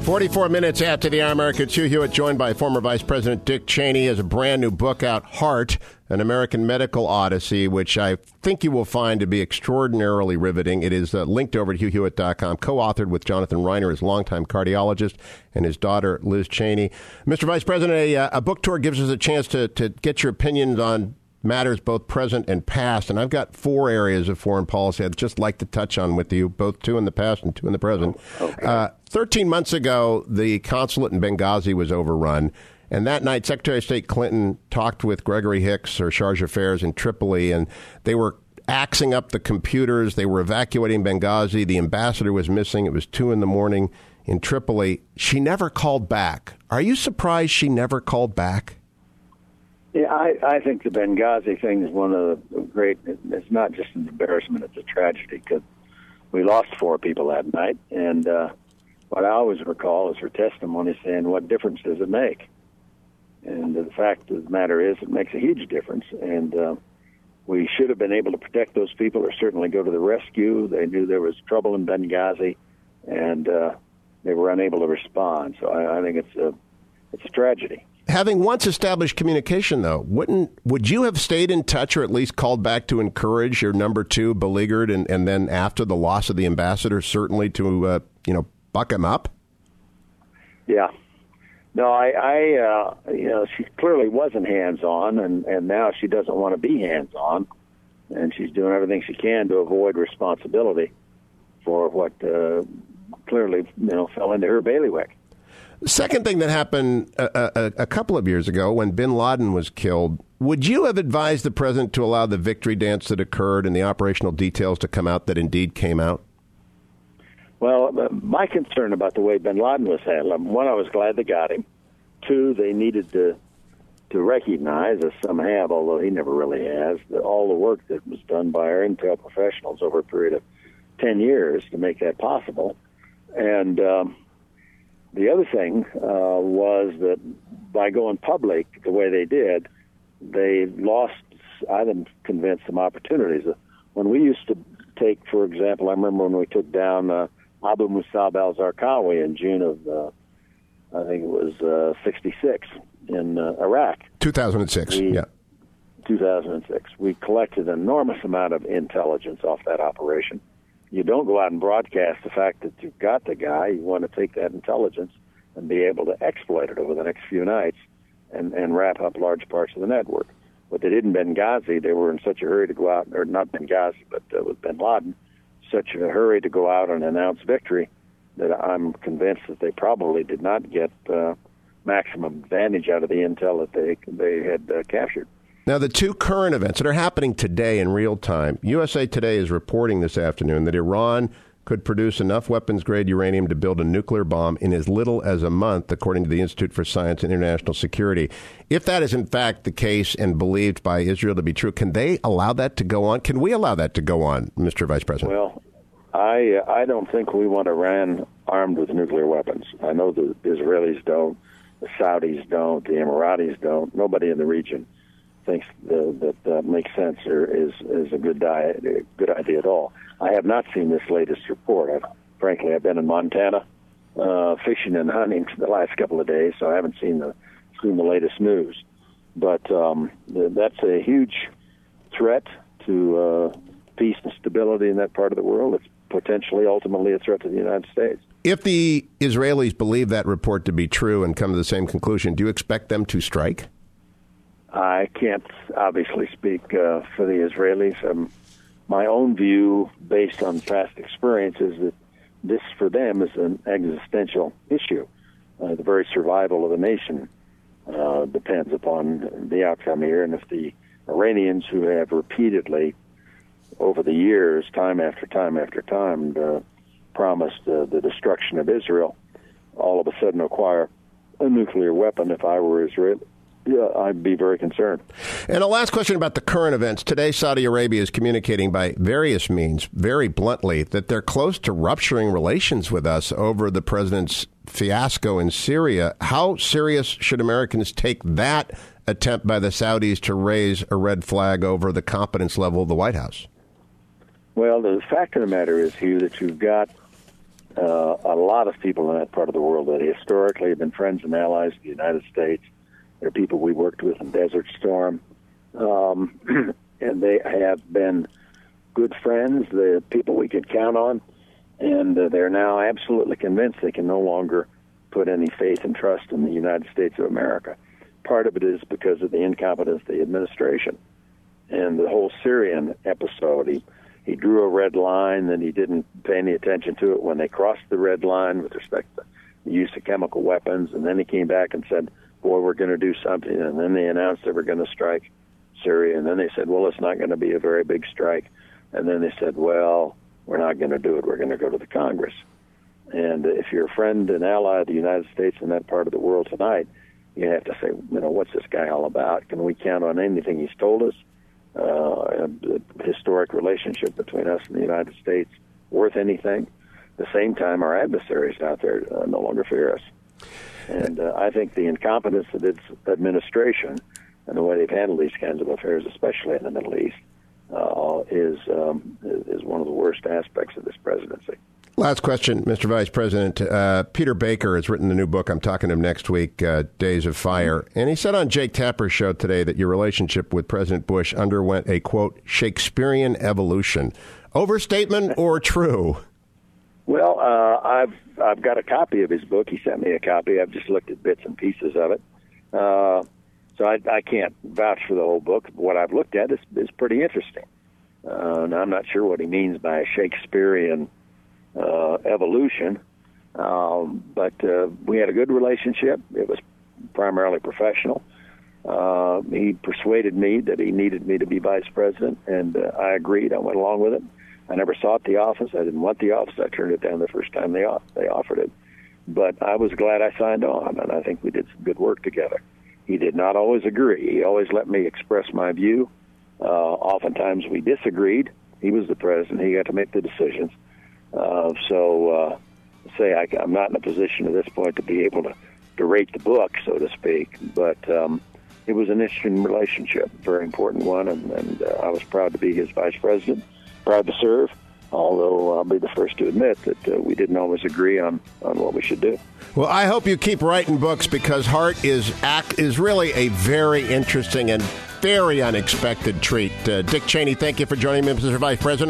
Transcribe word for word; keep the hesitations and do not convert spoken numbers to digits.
forty-four minutes after the hour, America, it's Hugh Hewitt, joined by former Vice President Dick Cheney. He has a brand new book out, Heart, An American Medical Odyssey, which I think you will find to be extraordinarily riveting. It is uh, linked over to hugh hewitt dot com, co-authored with Jonathan Reiner, his longtime cardiologist, and his daughter, Liz Cheney. Mister Vice President, a, a book tour gives us a chance to, to get your opinions on matters both present and past, and I've got four areas of foreign policy I'd just like to touch on with you, both two in the past and two in the present. Okay. Uh, Thirteen months ago, the consulate in Benghazi was overrun, and that night, Secretary of State Clinton talked with Gregory Hicks, or Charge d'Affaires in Tripoli, and they were axing up the computers. They were evacuating Benghazi. The ambassador was missing. It was two in the morning in Tripoli. She never called back. Are you surprised she never called back? Yeah, I, I think the Benghazi thing is one of the great, it's not just an embarrassment, it's a tragedy, because we lost four people that night, and uh, what I always recall is her testimony saying, what difference does it make? And the fact of the matter is, it makes a huge difference, and uh, we should have been able to protect those people or certainly go to the rescue. They knew there was trouble in Benghazi, and uh, they were unable to respond, so I, I think it's a, it's a tragedy. Having once established communication, though, wouldn't would you have stayed in touch or at least called back to encourage your number two beleaguered, and, and then after the loss of the ambassador, certainly to uh, you know buck him up? Yeah, no, I, I uh, you know, she clearly wasn't hands on, and, and now she doesn't want to be hands on, and she's doing everything she can to avoid responsibility for what uh, clearly you know fell into her bailiwick. The second thing that happened a, a, a couple of years ago when bin Laden was killed, would you have advised the president to allow the victory dance that occurred and the operational details to come out that indeed came out? Well, my concern about the way bin Laden was handled, one, I was glad they got him. Two, they needed to to recognize, as some have, although he never really has, that all the work that was done by our intel professionals over a period of ten years to make that possible. And um, the other thing uh, was that by going public the way they did, they lost, I'm convinced, some opportunities. When we used to take, for example, I remember when we took down uh, Abu Musab al-Zarqawi in June of, uh, I think it was uh, sixty-six in uh, Iraq. two thousand six, we, yeah. two thousand six. We collected an enormous amount of intelligence off that operation. You don't go out and broadcast the fact that you've got the guy. You want to take that intelligence and be able to exploit it over the next few nights and, and wrap up large parts of the network. What they did in Benghazi, they were in such a hurry to go out, or not Benghazi, but uh, with bin Laden, such a hurry to go out and announce victory that I'm convinced that they probably did not get uh, maximum advantage out of the intel that they, they had uh, captured. Now, the two current events that are happening today in real time, U S A Today is reporting this afternoon that Iran could produce enough weapons-grade uranium to build a nuclear bomb in as little as a month, according to the Institute for Science and International Security. If that is in fact the case and believed by Israel to be true, can they allow that to go on? Can we allow that to go on, Mister Vice President? Well, I uh, I don't think we want Iran armed with nuclear weapons. I know the Israelis don't, the Saudis don't, the Emiratis don't. Nobody in the region thinks uh, that that makes sense or is is a good diet, a good idea at all. I have not seen this latest report. I've, frankly, I've been in Montana uh, fishing and hunting for the last couple of days, so I haven't seen the seen the latest news. But um, th- that's a huge threat to uh, peace and stability in that part of the world. It's potentially, ultimately, a threat to the United States. If the Israelis believe that report to be true and come to the same conclusion, do you expect them to strike? I can't obviously speak uh, for the Israelis. Um, my own view, based on past experience, is that this, for them, is an existential issue. Uh, the very survival of the nation uh, depends upon the outcome here. And if the Iranians, who have repeatedly, over the years, time after time after time, uh, promised uh, the destruction of Israel, all of a sudden acquire a nuclear weapon, if I were Israel, yeah, I'd be very concerned. And a last question about the current events. Today, Saudi Arabia is communicating by various means, very bluntly, that they're close to rupturing relations with us over the president's fiasco in Syria. How serious should Americans take that attempt by the Saudis to raise a red flag over the competence level of the White House? Well, the fact of the matter is, Hugh, that you've got uh, a lot of people in that part of the world that historically have been friends and allies of the United States. They're people we worked with in Desert Storm, um, and they have been good friends, the people we could count on, and uh, they're now absolutely convinced they can no longer put any faith and trust in the United States of America. Part of it is because of the incompetence of the administration. And the whole Syrian episode, he, he drew a red line, and he didn't pay any attention to it when they crossed the red line with respect to the use of chemical weapons, and then he came back and said, boy, we're going to do something, and then they announced they were going to strike Syria, and then they said, well, it's not going to be a very big strike, and then they said, well, we're not going to do it, we're going to go to the Congress. And if you're a friend and ally of the United States in that part of the world tonight, you have to say, you know, what's this guy all about? Can we count on anything he's told us? Uh, a historic relationship between us and the United States worth anything? At the same time, our adversaries out there uh, no longer fear us. And uh, I think the incompetence of its administration and the way they've handled these kinds of affairs, especially in the Middle East, uh, is um, is one of the worst aspects of this presidency. Last question, Mister Vice President. Uh, Peter Baker has written the new book. I'm talking to him next week, uh, Days of Fire. And he said on Jake Tapper's show today that your relationship with President Bush underwent a, quote, Shakespearean evolution. Overstatement or true? Well, uh, I've I've got a copy of his book. He sent me a copy. I've just looked at bits and pieces of it. Uh, so I, I can't vouch for the whole book. What I've looked at is, is pretty interesting. Uh, now, I'm not sure what he means by a Shakespearean uh, evolution, um, but uh, we had a good relationship. It was primarily professional. Uh, he persuaded me that he needed me to be vice president, and uh, I agreed. I went along with it. I never sought the office. I didn't want the office. I turned it down the first time they they offered it. But I was glad I signed on, and I think we did some good work together. He did not always agree. He always let me express my view. Uh, oftentimes we disagreed. He was the president. He got to make the decisions. Uh, so, uh, say I, I'm not in a position at this point to be able to, to rate the book, so to speak. But um, it was an interesting relationship, a very important one, and, and uh, I was proud to be his vice president. Proud to serve, although I'll be the first to admit that uh, we didn't always agree on, on what we should do. Well, I hope you keep writing books, because Hart is act is really a very interesting and very unexpected treat. Uh, Dick Cheney, thank you for joining me, Mister Vice President.